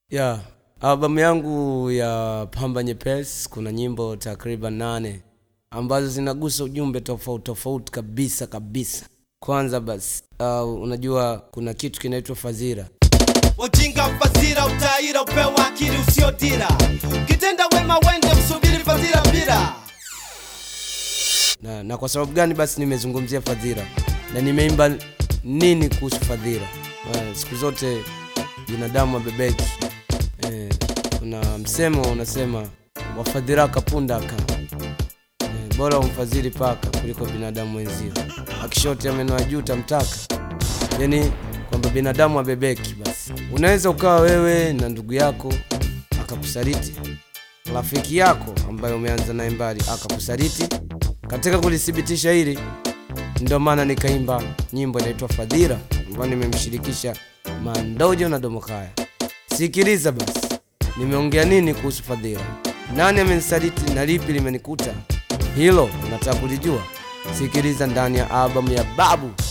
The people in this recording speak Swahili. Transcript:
Yeah, albamu yangu ya Pamba Nyepesi kuna nyimbo takriban 8 ambazo zinagusa ujumbe tofauti kabisa. Kwanza basi, unajua kuna kitu kinaitwa fadhila. Ujinga fadhila utaira upewa akili usiodira. Kitenda wema wende usubiri fadhila bila. Na kwa sababu gani basi nimezungumzia fadhila? Na nimeimba nini kuhusu fadhila? Siku zote binadamu wabebeki. Kuna msemo unasema wafadhilaka pundaka. Bora umfadhili paka kuliko binadamu wenzio. Akishote ameno juu tamtaka. Yani kwamba binadamu wabebeki basi. Unaweza ukawa wewe na ndugu yako akakusaliti. Rafiki yako ambaye umeanza naye mbali akakusaliti. Katika kulithibitisha hili ndio maana nikaimba nyimbo inaitwa Fadhila ambayo nimemshirikisha Mandojo na Domokaya. Sikiliza basi. Nimeongea nini kuhusu fadhila? Nani amenisaliti na lipi limenikuta? Hilo nataka kulijua. Sikiliza ndani ya albamu ya Babu.